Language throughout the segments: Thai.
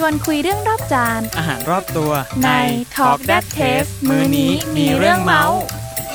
วนคุยเรื่องรอบจานอาหารรอบตัวใน Talk That Taste มื้อนี้มีเรื่องเมาส์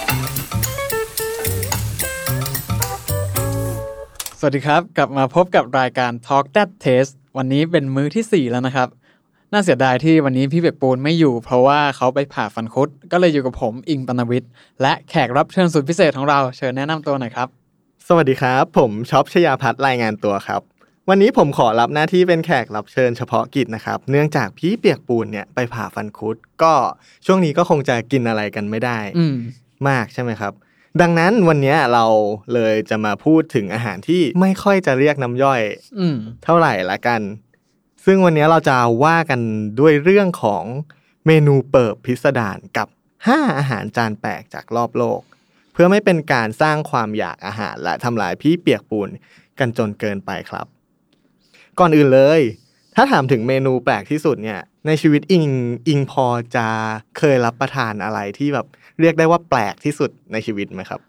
สวัสดีครับกลับมาพบกับรายการ Talk That Taste วันนี้เป็นมื้อที่4แล้วนะครับน่าเสียดายที่วันนี้พี่เป็กปูนไม่อยู่เพราะว่าเขาไปผ่าฟันคุดก็เลยอยู่กับผมอิงปนวิทย์และแขกรับเชิญสุดพิเศษของเราเชิญแนะนำตัวหน่อยครับสวัสดีครับผมช็อปชยาพัฒน์รายงานตัวครับวันนี้ผมขอรับหน้าที่เป็นแขกรับเชิญเฉพาะกิจนะครับเนื่องจากพี่เปียกปูนเนี่ยไปผ่าฟันคุดก็ช่วงนี้ก็คงจะกินอะไรกันไม่ได้มากใช่ไหมครับดังนั้นวันนี้เราเลยจะมาพูดถึงอาหารที่ไม่ค่อยจะเรียกน้ำย่อยเท่าไหร่ละกันซึ่งวันนี้เราจะว่ากันด้วยเรื่องของเมนูเปิบพิสดารกับ5อาหารจานแปลกจากรอบโลกเพื่อไม่เป็นการสร้างความอยากอาหารและทำลายพี่เปียกปูนกันจนเกินไปครับก่อนอื่นเลยถ้าถามถึงเมนูแปลกที่สุดเนี่ยในชีวิตอิงพอจะเคยรับประทานอะไรที่แบบเรียกได้ว่าแปลกที่สุดในชีวิตไหมครับ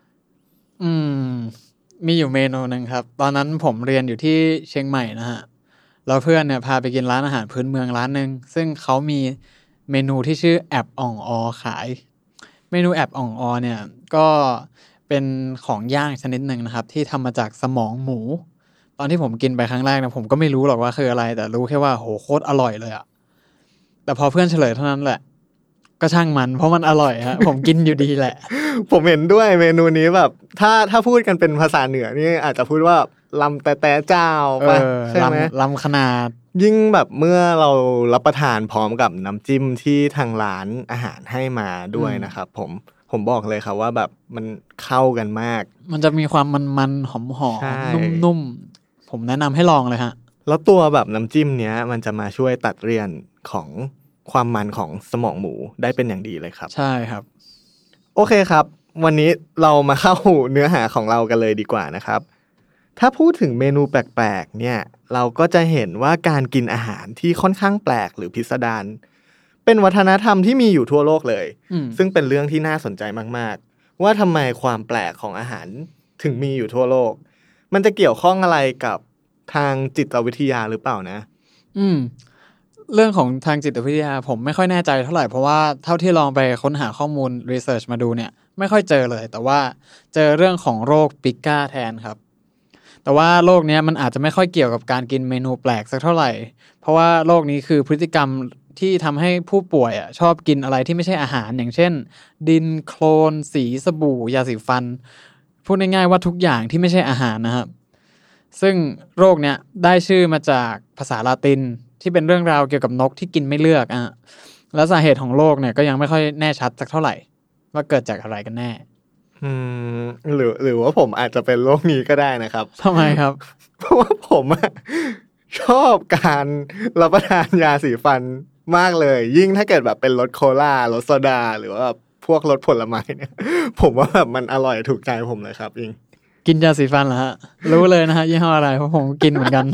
มีอยู่เมนูนึงครับตอนนั้นผมเรียนอยู่ที่เชียงใหม่นะฮะแล้วเพื่อนเนี่ยพาไปกินร้านอาหารพื้นเมืองร้านนึงซึ่งเขามีเมนูที่ชื่อแอบอ่องอขายเมนูแอบอ่องอเนี่ยก็เป็นของย่างชนิดหนึ่งนะครับที่ทำมาจากสมองหมูตอนที่ผมกินไปครั้งแรกนะผมก็ไม่รู้หรอกว่าคืออะไรแต่รู้แค่ว่าโหโคตรอร่อยเลยอะแต่พอเพื่อนเฉลยเท่านั้นแหละก็ช่างมันเพราะมันอร่อยฮะ ผมกินอยู่ดีแหละผมเห็นด้วยเมนูนี้แบบถ้าพูดกันเป็นภาษาเหนือนี่อาจจะพูดว่าลำแต่เจ้าป่ะใช่ไหมลำขนาดยิ่งแบบเมื่อเรารับประทานพร้อมกับน้ำจิ้มที่ทางร้านอาหารให้มาด้วยนะครับผมบอกเลยครับว่าแบบมันเข้ากันมากมันจะมีความมันๆหอมๆนุ่มๆผมแนะนำให้ลองเลยฮะแล้วตัวแบบน้ำจิ้มเนี้ยมันจะมาช่วยตัดเลี่ยนของความมันของสมองหมูได้เป็นอย่างดีเลยครับใช่ครับโอเคครับวันนี้เรามาเข้าเนื้อหาของเรากันเลยดีกว่านะครับถ้าพูดถึงเมนูแปลกๆเนี่ยเราก็จะเห็นว่าการกินอาหารที่ค่อนข้างแปลกหรือพิสดารเป็นวัฒนธรรมที่มีอยู่ทั่วโลกเลยซึ่งเป็นเรื่องที่น่าสนใจมากๆว่าทำไมความแปลกของอาหารถึงมีอยู่ทั่วโลกมันจะเกี่ยวข้องอะไรกับทางจิตวิทยาหรือเปล่านะเรื่องของทางจิตวิทยาผมไม่ค่อยแน่ใจเท่าไหร่เพราะว่าเท่าที่ลองไปค้นหาข้อมูลรีเสิร์ชมาดูเนี่ยไม่ค่อยเจอเลยแต่ว่าเจอเรื่องของโรคปิก้าแทนครับแต่ว่าโรคนี้มันอาจจะไม่ค่อยเกี่ยวกับการกินเมนูแปลกสักเท่าไหร่เพราะว่าโรคนี้คือพฤติกรรมที่ทำให้ผู้ป่วยชอบกินอะไรที่ไม่ใช่อาหารอย่างเช่นดินโคลนสีสบู่ยาสีฟันพูดง่ายๆว่าทุกอย่างที่ไม่ใช่อาหารนะครับซึ่งโรคเนี้ยได้ชื่อมาจากภาษาลาตินที่เป็นเรื่องราวเกี่ยวกับนกที่กินไม่เลือกแล้วสาเหตุของโรคเนี่ยก็ยังไม่ค่อยแน่ชัดสักเท่าไหร่ว่าเกิดจากอะไรกันแน่หรือว่าผมอาจจะเป็นโรคนี้ก็ได้นะครับทำไมครับเพราะว่าผมชอบการรับประทานยาสีฟันมากเลยยิ่งถ้าเกิดแบบเป็นรสโคลารสโซดาหรือว่าพวกรสผลไม้เนี่ยผมว่าแบบมันอร่อยถูกใจผมเลยครับกินยาสีฟันเหรอฮะรู้เลยนะฮะยี่ห้ออะไรเพราะผมกินเหมือนกัน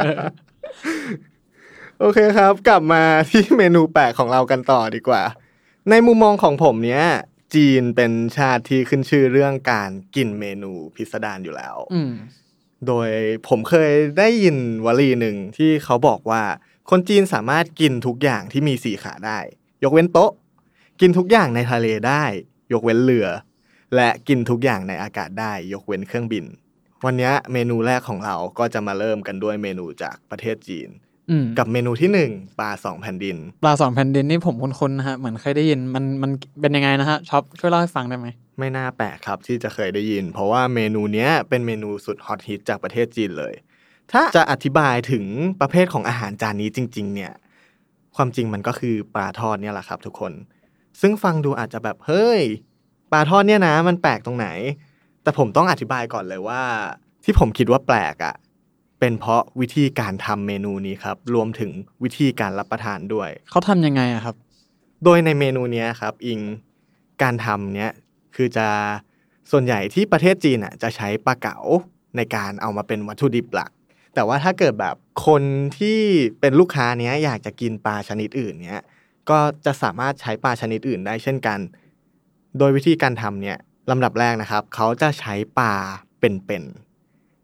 โอเคครับกลับมาที่เมนูแปลกของเรากันต่อดีกว่าในมุมมองของผมเนี้ยจีนเป็นชาติที่ขึ้นชื่อเรื่องการกินเมนูพิสดารอยู่แล้วโดยผมเคยได้ยินวลีหนึ่งที่เขาบอกว่าคนจีนสามารถกินทุกอย่างที่มี4ขาได้ยกเว้นโต๊ะกินทุกอย่างในทะเลได้ยกเว้นเรือและกินทุกอย่างในอากาศได้ยกเว้นเครื่องบินวันนี้เมนูแรกของเราก็จะมาเริ่มกันด้วยเมนูจากประเทศจีนกับเมนูที่1ปลา2แผ่นดินปลา2แผ่นดินนี่ผมคุ้นๆนะฮะเหมือนเคยได้ยินมันเป็นยังไงนะฮะช็อปช่วยเล่าให้ฟังได้ไหมไม่น่าแปลกครับที่จะเคยได้ยินเพราะว่าเมนูเนี้ยเป็นเมนูสุดฮอตฮิตจากประเทศจีนเลยถ้าจะอธิบายถึงประเภทของอาหารจานนี้จริงๆเนี่ยความจริงมันก็คือปลาทอดเนี่ยแหละครับทุกคนซึ่งฟังดูอาจจะแบบเฮ้ยปลาทอดเนี่ยนะมันแปลกตรงไหนแต่ผมต้องอธิบายก่อนเลยว่าที่ผมคิดว่าแปลกเป็นเพราะวิธีการทำเมนูนี้ครับรวมถึงวิธีการรับประทานด้วยเขาทำยังไงครับโดยในเมนูนี้ครับการทำเนี้ยคือจะส่วนใหญ่ที่ประเทศจีนจะใช้ปลาเก๋าในการเอามาเป็นวัตถุดิบหลักแต่ว่าถ้าเกิดแบบคนที่เป็นลูกค้าเนี้ยอยากจะกินปลาชนิดอื่นเนี้ยก็จะสามารถใช้ปลาชนิดอื่นได้เช่นกันโดยวิธีการทำเนี่ยลำดับแรกนะครับเขาจะใช้ปลาเป็นๆ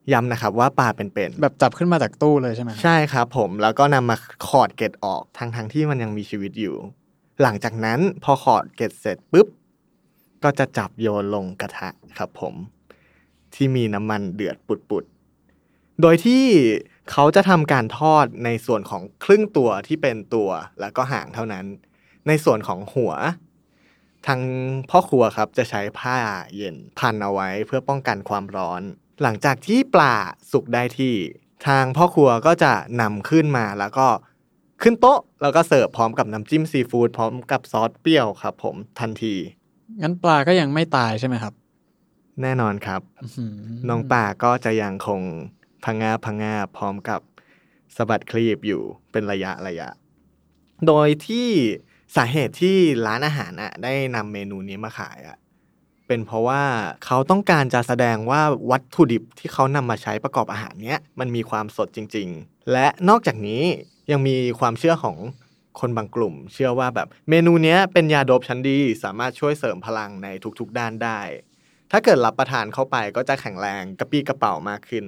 ย้ำนะครับว่าปลาเป็นๆแบบจับขึ้นมาจากตู้เลยใช่ไหมใช่ครับผมแล้วก็นำมาขอดเกล็ดออกทั้งที่มันยังมีชีวิตอยู่หลังจากนั้นพอขอดเกล็ดเสร็จปุ๊บก็จะจับโยนลงกระทะครับผมที่มีน้ำมันเดือดปุดๆโดยที่เขาจะทำการทอดในส่วนของครึ่งตัวที่เป็นตัวแล้วก็หางเท่านั้นในส่วนของหัวทางพ่อครัวครับจะใช้ผ้าเย็นพันเอาไว้เพื่อป้องกันความร้อนหลังจากที่ปลาสุกได้ที่ทางพ่อครัวก็จะนำขึ้นมาแล้วก็ขึ้นโต๊ะแล้วก็เสิร์ฟพร้อมกับน้ำจิ้มซีฟู้ดพร้อมกับซอสเปรี้ยวครับผมทันทีงั้นปลาก็ยังไม่ตายใช่ไหมครับแน่นอนครับอื้อหือน้องปลาก็จะยังคงพะงาพร้อมกับสะบัดคลีบอยู่เป็นระยะโดยที่สาเหตุที่ร้านอาหารได้นำเมนูนี้มาขายเป็นเพราะว่าเขาต้องการจะแสดงว่าวัตถุดิบที่เขานำมาใช้ประกอบอาหารเนี้ยมันมีความสดจริงๆและนอกจากนี้ยังมีความเชื่อของคนบางกลุ่มเชื่อว่าแบบเมนูเนี้ยเป็นยาโดปชั้นดีสามารถช่วยเสริมพลังในทุกๆด้านได้ถ้าเกิดรับประทานเข้าไปก็จะแข็งแรงกระปี้กระเป๋ามากขึ้น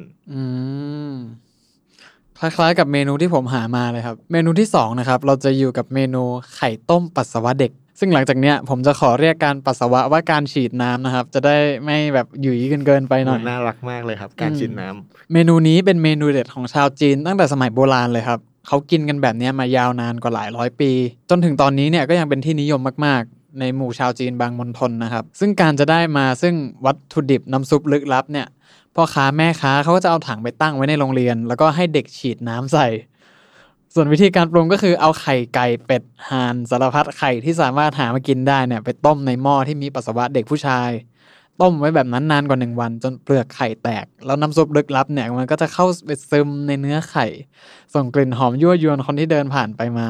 คล้ายๆกับเมนูที่ผมหามาเลยครับเมนูที่2นะครับเราจะอยู่กับเมนูไข่ต้มปัสสาวะเด็กซึ่งหลังจากเนี้ยผมจะขอเรียกการปัสสาวะว่าการฉีดน้ำนะครับจะได้ไม่แบบหยุ่ยเกินไปหน่อยน่ารักมากเลยครับการฉีดน้ำเมนูนี้เป็นเมนูเด็ดของชาวจีนตั้งแต่สมัยโบราณเลยครับเขากินกันแบบนี้มายาวนานกว่าหลายร้อยปีจนถึงตอนนี้เนี่ยก็ยังเป็นที่นิยมมากๆในหมู่ชาวจีนบางมณฑลนะครับซึ่งการจะได้มาซึ่งวัตถุดิบน้ำซุปลึกลับเนี่ยพ่อค้าแม่ค้าเขาก็จะเอาถังไปตั้งไว้ในโรงเรียนแล้วก็ให้เด็กฉีดน้ำใส่ส่วนวิธีการปรุงก็คือเอาไข่ไก่เป็ดห่านสารพัดไข่ที่สามารถหามากินได้เนี่ยไปต้มในหม้อที่มีปัสสาวะเด็กผู้ชายต้มไว้แบบนั้นนานกว่า1 วันจนเปลือกไข่แตกแล้วน้ำซุปลึกลับเนี่ยมันก็จะเข้าไปซึมในเนื้อไข่ส่งกลิ่นหอมยั่วยวนคนที่เดินผ่านไปมา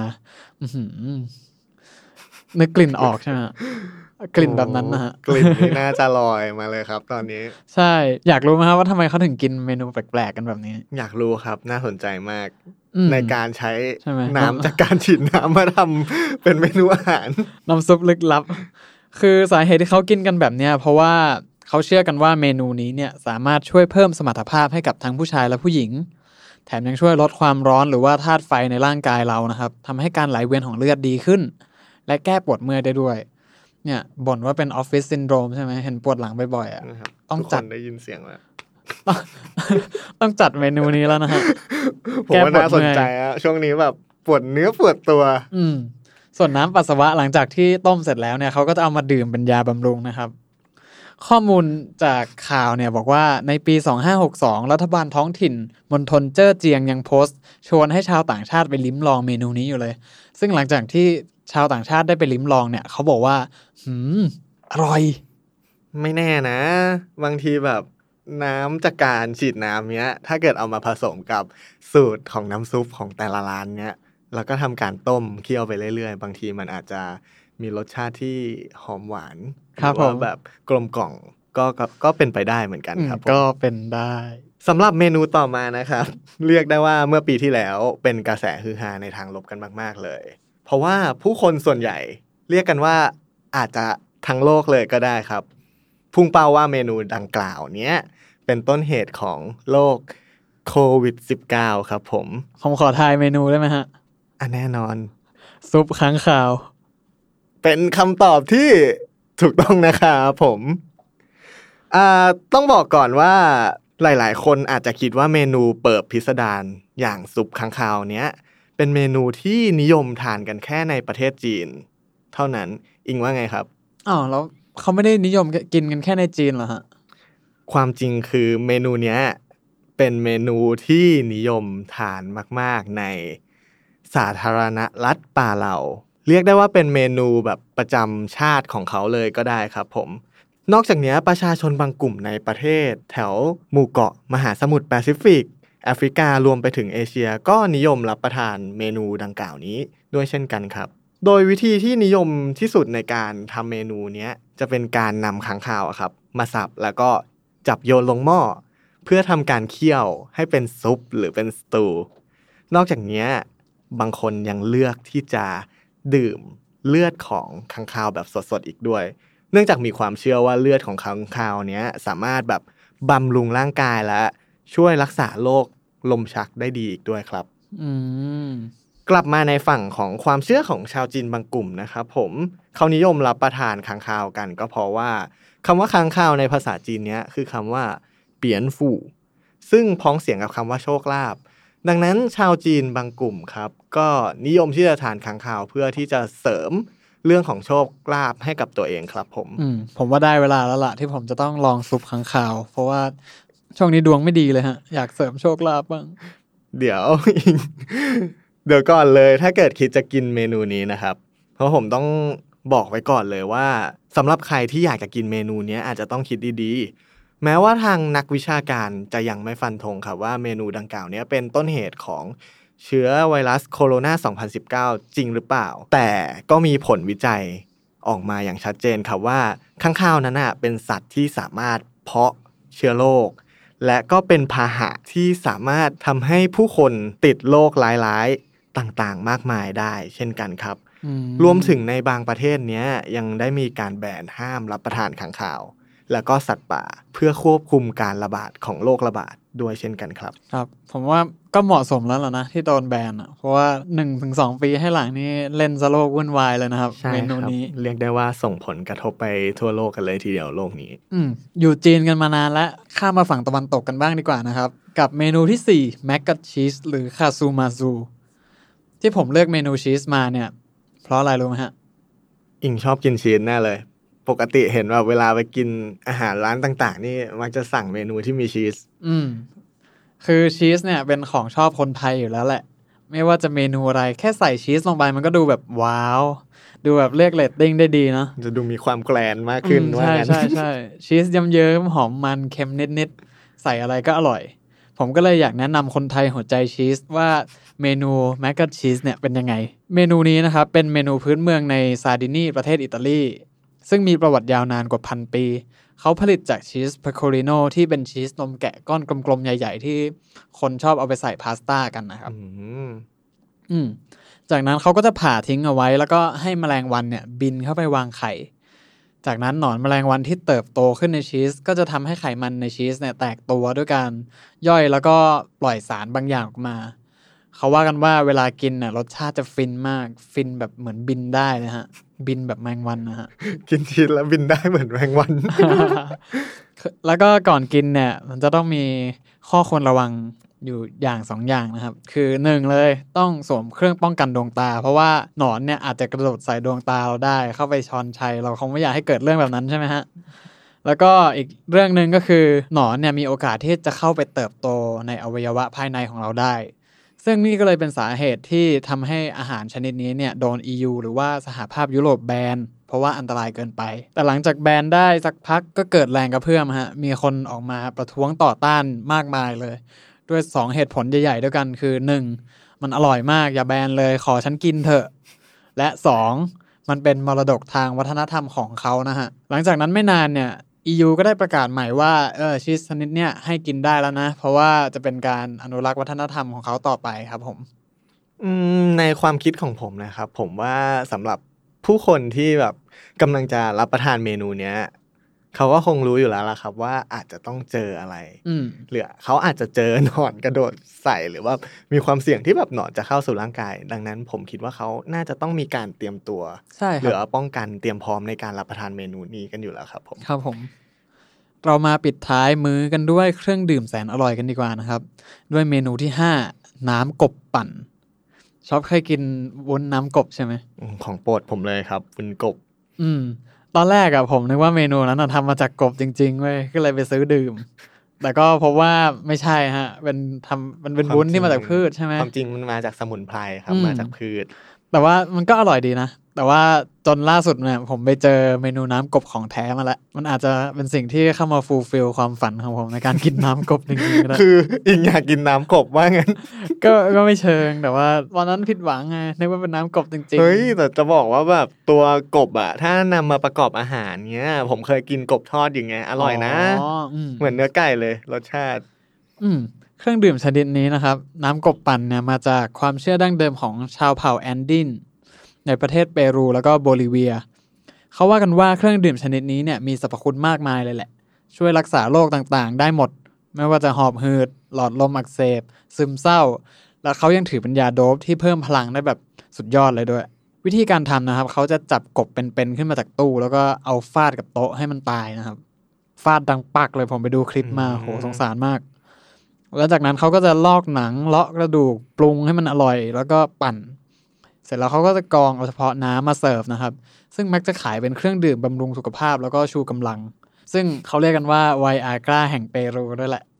นึกกลิ่นออกใช่ไหมกลิ่นแบบนั้นนะฮะกลิ่นนี่น่าจะลอยมาเลยครับตอนนี้ใช่อยากรู้ไหมครับว่าทำไมเขาถึงกินเมนูแปลกๆกันแบบนี้อยากรู้ครับน่าสนใจมากในการใช้น้ำจากการฉีดน้ำมาทำเป็นเมนูอาหารน้ำซุปลึกลับคือสาเหตุที่เขากินกันแบบเนี้ยเพราะว่าเขาเชื่อกันว่าเมนูนี้เนี่ยสามารถช่วยเพิ่มสมรรถภาพให้กับทั้งผู้ชายและผู้หญิงแถมยังช่วยลดความร้อนหรือว่าธาตุไฟในร่างกายเรานะครับทำให้การไหลเวียนของเลือดดีขึ้นและแก้ปวดเมื่อยได้ด้วยเนี่ยบ่นว่าเป็นออฟฟิศซินโดรมใช่ไหมเห็นปวดหลังบ่อยๆต้องจัดได้ยินเสียงแล้วต้องจัดเมนูนี้แล้วนะฮะผมว่าน่าสนใจอะช่วงนี้แบบปวดเนื้อปวดตัวส่วนน้ำปัสสาวะหลังจากที่ต้มเสร็จแล้วเนี่ยเขาก็จะเอามาดื่มเป็นยาบำรุงนะครับข้อมูลจากข่าวเนี่ยบอกว่าในปี2562รัฐบาลท้องถิ่นมณฑลเจ้อเจียงยังโพสต์ชวนให้ชาวต่างชาติไปลิ้มลองเมนูนี้อยู่เลยซึ่งหลังจากที่ชาวต่างชาติได้ไปลิ้มลองเนี่ยเขาบอกว่าอร่อยไม่แน่นะบางทีแบบน้ำจากการฉีดน้ำเนี้ยถ้าเกิดเอามาผสมกับสูตรของน้ำซุปของแต่ละร้านเนี้ยแล้วก็ทำการต้มเคี่ยวไปเรื่อยๆบางทีมันอาจจะมีรสชาติที่หอมหวานหรือว่าแบบกลมกล่อมก็เป็นไปได้เหมือนกันครับก็เป็นได้สำหรับเมนูต่อมานะครับเรียกได้ว่าเมื่อปีที่แล้วเป็นกระแสฮือฮาในทางลบกันมากๆเลยเพราะว่าผู้คนส่วนใหญ่เรียกกันว่าอาจจะทั้งโลกเลยก็ได้ครับพุ่งเป้าว่าเมนูดังกล่าวเนี้ยเป็นต้นเหตุของโรคโควิด -19 ครับผมขอทายเมนูได้ไหมฮะแน่นอนซุปค้างคาวเป็นคำตอบที่ถูกต้องนะครับผมต้องบอกก่อนว่าหลายๆคนอาจจะคิดว่าเมนูเปิบพิสดารอย่างซุปค้างคาวเนี้ยเป็นเมนูที่นิยมทานกันแค่ในประเทศจีนเท่านั้นอิงว่าไงครับแล้วเขาไม่ได้นิยมกินกันแค่ในจีนเหรอฮะความจริงคือเมนูเนี้ยเป็นเมนูที่นิยมทานมากๆในสาธารณรัฐป่าเหล่าเรียกได้ว่าเป็นเมนูแบบประจำชาติของเขาเลยก็ได้ครับผมนอกจากนี้ประชาชนบางกลุ่มในประเทศแถวหมู่เกาะมหาสมุทรแปซิฟิกแอฟริการวมไปถึงเอเชียก็นิยมรับประทานเมนูดังกล่าวนี้ด้วยเช่นกันครับโดยวิธีที่นิยมที่สุดในการทำเมนูนี้จะเป็นการนำค้างคาวครับมาสับแล้วก็จับโยนลงหม้อเพื่อทำการเคี่ยวให้เป็นซุปหรือเป็นสตูนอกจากนี้บางคนยังเลือกที่จะดื่มเลือดของค้างคาวแบบสดๆอีกด้วยเนื่องจากมีความเชื่อว่าเลือดของค้างคาวเนี้ยสามารถแบบบำรุงร่างกายและช่วยรักษาโรคลมชักได้ดีอีกด้วยครับกลับมาในฝั่งของความเชื่อของชาวจีนบางกลุ่มนะครับผมเขานิยมรับประทานค้างคาวกันก็เพราะว่าคำว่าค้างคาวในภาษาจีนเนี้ยคือคำว่าเปียนฝู่ซึ่งพ้องเสียงกับคำว่าโชคลาภดังนั้นชาวจีนบางกลุ่มครับก็นิยมที่จะทานค้างคาวเพื่อที่จะเสริมเรื่องของโชคลาภให้กับตัวเองครับผมว่าได้เวลาแล้วล่ะที่ผมจะต้องลองซุปค้างคาวเพราะว่าช่วงนี้ดวงไม่ดีเลยฮะอยากเสริมโชคลาภบ้างเดี๋ยว เดี๋ยวก่อนเลยถ้าเกิดคิดจะกินเมนูนี้นะครับเพราะผมต้องบอกไว้ก่อนเลยว่าสำหรับใครที่อยากจะกินเมนูนี้อาจจะต้องคิดดีๆแม้ว่าทางนักวิชาการจะยังไม่ฟันธงครับว่าเมนูดังกล่าวนี้เป็นต้นเหตุของเชื้อไวรัสโคโรนา 2019 จริงหรือเปล่าแต่ก็มีผลวิจัยออกมาอย่างชัดเจนครับว่าค้างคาวนั้นเป็นสัตว์ที่สามารถเพาะเชื้อโรคและก็เป็นพาหะที่สามารถทำให้ผู้คนติดโรคร้ายๆต่างๆมากมายได้เช่นกันครับรวมถึงในบางประเทศเนี้ยยังได้มีการแบนห้ามรับประทานค้างคาวแล้วก็สัตว์ป่าเพื่อควบคุมการระบาดของโรคระบาดด้วยเช่นกันครับครับผมว่าก็เหมาะสมแล้วล่ะนะที่โดนแบนเพราะว่า 1-2 ปีให้หลังนี้เล่นซะโลกวุ่นวายเลยนะครับเมนูนี้เรียกได้ว่าส่งผลกระทบไปทั่วโลกกันเลยทีเดียวโลกนี้อยู่จีนกันมานานแล้วข้ามมาฝั่งตะวันตกกันบ้างดีกว่านะครับกับเมนูที่4แมคกัตชีสหรือคาซูมาซูที่ผมเลือกเมนูชีสมาเนี่ยเพราะอะไรรู้ไหมฮะอิงชอบกินชีสแน่เลยปกติเห็นว่าเวลาไปกินอาหารร้านต่างๆนี่มักจะสั่งเมนูที่มีชีสคือชีสเนี่ยเป็นของชอบคนไทยอยู่แล้วแหละไม่ว่าจะเมนูอะไรแค่ใส่ชีสลงไปมันก็ดูแบบว้าวดูแบบเรียกเรตติ้งได้ดีเนาะจะดูมีความแกรนด์มากขึ้นว่างั้นใช่ชีสเยิ้มๆหอมมันเค็มนิดๆใส่อะไรก็อร่อยผมก็เลยอยากแนะนำคนไทยหัวใจชีสว่าเมนูแมคกัตชีสเนี่ยเป็นยังไงเมนูนี้นะครับเป็นเมนูพื้นเมืองในซาร์ดินีประเทศอิตาลีซึ่งมีประวัติยาวนานกว่า 1,000 ปีเขาผลิตจากชีสเพโคริโนที่เป็นชีสนมแกะก้อนกลมๆใหญ่ๆที่คนชอบเอาไปใส่พาสต้ากันนะครับจากนั้นเขาก็จะผ่าทิ้งเอาไว้แล้วก็ให้แมลงวันเนี่ยบินเข้าไปวางไข่จากนั้นหนอนแมลงวันที่เติบโตขึ้นในชีสก็จะทำให้ไขมันในชีสเนี่ยแตกตัวด้วยการย่อยแล้วก็ปล่อยสารบางอย่างออกมาเขาว่ากันว่าเวลากินน่ะรสชาติจะฟินมากฟินแบบเหมือนบินได้นะฮะบินแบบแมงวันนะฮะกินชีสแล้วบินได้เหมือนแมงวันแล้วก็ก่อนกินเนี่ยมันจะต้องมีข้อควรระวังอยู่อย่าง2 อย่างนะครับคือ1เลยต้องสวมเครื่องป้องกันดวงตาเพราะว่าหนอนเนี่ยอาจจะกระโดดใส่ดวงตาเราได้เข้าไปช้อนชัยเราคงไม่อยากให้เกิดเรื่องแบบนั้นใช่ไหมฮะแล้วก็อีกเรื่องนึงก็คือหนอนเนี่ยมีโอกาสที่จะเข้าไปเติบโตในอวัยวะภายในของเราได้ซึ่งนี่ก็เลยเป็นสาเหตุที่ทำให้อาหารชนิดนี้เนี่ยโดน EU หรือว่าสหภาพยุโรปแบนเพราะว่าอันตรายเกินไปแต่หลังจากแบนได้สักพักก็เกิดแรงกระเพื่อมฮะมีคนออกมาประท้วงต่อต้านมากมายเลยด้วย2เหตุผลใหญ่ๆด้วยกันคือ1มันอร่อยมากอย่าแบนเลยขอฉันกินเถอะและ2มันเป็นมรดกทางวัฒนธรรมของเขานะฮะหลังจากนั้นไม่นานเนี่ยEU ก็ได้ประกาศใหม่ว่าชีสชนิดเนี้ยให้กินได้แล้วนะเพราะว่าจะเป็นการอนุรักษ์วัฒนธรรมของเขาต่อไปครับผมในความคิดของผมนะครับผมว่าสำหรับผู้คนที่แบบกำลังจะรับประทานเมนูเนี้ยเขาก็คงรู้อยู่แล้วล่ะครับว่าอาจจะต้องเจออะไรหรือเขาอาจจะเจอหนอนกระโดดใส่หรือว่ามีความเสี่ยงที่แบบหนอนจะเข้าสู่ร่างกายดังนั้นผมคิดว่าเขาน่าจะต้องมีการเตรียมตัวหรือป้องกันเตรียมพร้อมในการรับประทานเมนูนี้กันอยู่แล้วครับผมครับผมเรามาปิดท้ายมื้อกันด้วยเครื่องดื่มแสนอร่อยกันดีกว่านะครับด้วยเมนูที่5น้ำกบปั่นชอบเคยกินวุ้นน้ำกบใช่ไหมของโปรดผมเลยครับวุ้นกบตอนแรกอะผมนึกว่าเมนูนั้นทำมาจากกบจริงๆเว้ยก็เลยไปซื้อดื่มแต่ก็พบว่าไม่ใช่ฮะมันเป็นวุ้นที่มาจากพืชใช่ไหมความจริงมันมาจากสมุนไพรครับมาจากพืชแต่ว่ามันก็อร่อยดีนะแต่ว่าจนล่าสุดเนี่ยผมไปเจอเมนูน้ำกบของแท้มาแล้วมันอาจจะเป็นสิ่งที่เข้ามาฟูลฟิลความฝันของผมในการกินน้ำกบจริงๆก็ได้คืออิงอยากกินน้ำกบว่างั้นก็ไม่เชิงแต่ว่าวันนั้นผิดหวังไงนึกว่าเป็นน้ำกบจริงๆเฮ้ยแต่จะบอกว่าแบบตัวกบอะถ้านำมาประกอบอาหารเนี้ยผมเคยกินกบทอดอย่างเงี้ยอร่อยนะเหมือนเนื้อไก่เลยรสชาติเครื่องดื่มชนิดนี้นะครับน้ำกบปั่นเนี่ยมาจากความเชื่อดั้งเดิมของชาวเผ่าแอนดินในประเทศเปรูแล้วก็โบลิเวียเขาว่ากันว่าเครื่องดื่มชนิดนี้เนี่ยมีสรรพคุณมากมายเลยแหละช่วยรักษาโรคต่างๆได้หมดไม่ว่าจะหอบหืดหลอดลมอักเสบซึมเศร้าแล้วเขายังถือเป็นยาโดปที่เพิ่มพลังได้แบบสุดยอดเลยด้วยวิธีการทำนะครับเขาจะจับกบเป็นๆขึ้นมาจากตู้แล้วก็เอาฟาดกับโต๊ะให้มันตายนะครับฟาดดังปักเลยผมไปดูคลิปมาโหสงสารมากแล้วจากนั้นเขาก็จะลอกหนังเลาะกระดูกปรุงให้มันอร่อยแล้วก็ปั่นเสร็จแล้วเขาก็จะกรองเอาเฉพาะน้ำมาเสิร์ฟนะครับซึ่งมักจะขายเป็นเครื่องดื่มบำรุงสุขภาพแล้วก็ชูกำลังซึ่งเขาเรียกกันว่าไวอากราแห่งเปรูด้วยแหละ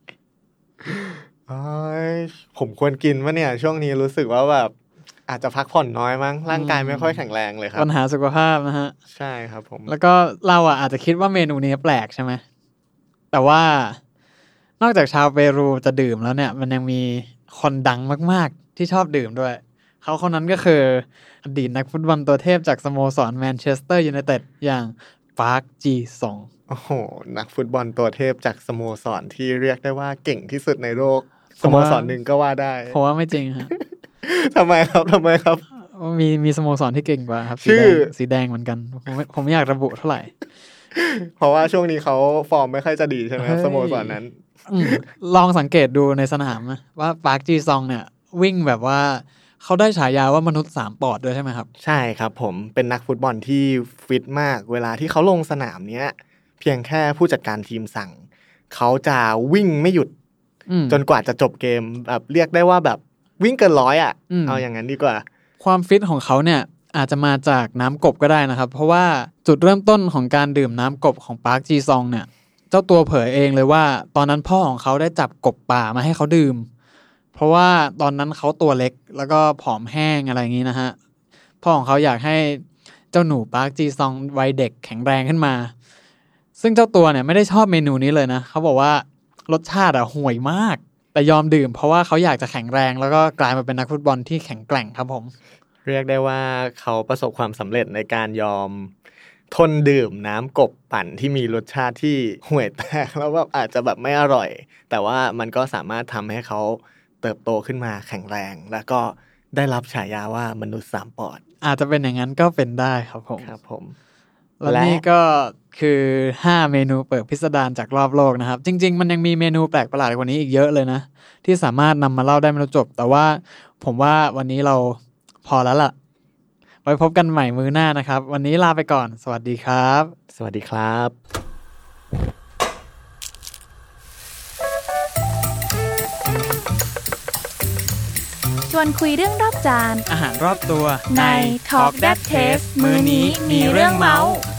ผมควรกินวะเนี่ยช่วงนี้รู้สึกว่าแบบอาจจะพักผ่อนน้อยมั้งร่างกายไม่ค่อยแข็งแรงเลยครับปัญหาสุขภาพนะฮะใช่ครับผมแล้วก็เราอาจจะคิดว่าเมนูนี้แปลกใช่ไหมแต่ว่านอกจากชาวเปรูจะดื่มแล้วเนี่ยมันยังมีคนดังมากๆที่ชอบดื่มด้วยเขาคนนั้นก็คืออดีตนักฟุตบอลตัวเทพจากสโมสรแมนเชสเตอร์ยูไนเต็ดอย่างปาร์คจีซองโอ้โหนักฟุตบอลตัวเทพจากสโมสรที่เรียกได้ว่าเก่งที่สุดในโลกสโมสรหนึ่งก็ว่าได้เพราะว่าไม่จริงฮะทำไมครับมีสโมสรที่เก่งกว่าครับสีแดงเหมือนกันผมไม่อยากระบุเท่าไหร่เพราะว่าช่วงนี้เขาฟอร์มไม่ค่อยจะดีใช่ไหมครับสโมสรนั้นลองสังเกตดูในสนามนะว่าปาร์คจีซองเนี่ยวิ่งแบบว่าเขาได้ฉายาว่ามนุษย์3 ปอดด้วยใช่ไหมครับใช่ครับผมเป็นนักฟุตบอลที่ฟิตมากเวลาที่เขาลงสนามเนี้ยเพียงแค่ผู้จัดการทีมสั่งเขาจะวิ่งไม่หยุดจนกว่าจะจบเกมแบบเรียกได้ว่าแบบวิ่งเกิน100เอาอย่างนั้นดีกว่าความฟิตของเขาเนี่ยอาจจะมาจากน้ำกบก็ได้นะครับเพราะว่าจุดเริ่มต้นของการดื่มน้ำกบของปาร์คจีซองเนี่ยเจ้าตัวเผยเองเลยว่าตอนนั้นพ่อของเขาได้จับกบป่ามาให้เขาดื่มเพราะว่าตอนนั้นเขาตัวเล็กแล้วก็ผอมแห้งอะไรอย่างนี้นะฮะพ่อของเขาอยากให้เจ้าหนูปาร์คจีซองวัยเด็กแข็งแรงขึ้นมาซึ่งเจ้าตัวเนี่ยไม่ได้ชอบเมนูนี้เลยนะเขาบอกว่ารสชาติห่วยมากแต่ยอมดื่มเพราะว่าเขาอยากจะแข็งแรงแล้วก็กลายมาเป็นนักฟุตบอลที่แข็งแกร่งครับผมเรียกได้ว่าเขาประสบความสำเร็จในการยอมทนดื่มน้ำกบปั่นที่มีรสชาติที่ห่วยแตกแล้วแบบอาจจะแบบไม่อร่อยแต่ว่ามันก็สามารถทำให้เขาเติบโตขึ้นมาแข็งแรงแล้วก็ได้รับฉายาว่ามนุษย์3 ปอดอาจจะเป็นอย่างนั้นก็เป็นได้ครับผมและนี่ก็คือ5เมนูเปิดพิสดารจากรอบโลกนะครับจริงๆมันยังมีเมนูแปลกประหลาดกว่านี้อีกเยอะเลยนะที่สามารถนำมาเล่าได้ไม่จบแต่ว่าผมว่าวันนี้เราพอแล้วล่ะไว้พบกันใหม่มื้อหน้านะครับวันนี้ลาไปก่อนสวัสดีครับสวัสดีครับชวนคุยเรื่องรอบจานอาหารรอบตัวใน Talk That Taste มื้อนี้มีเรื่องเมาส์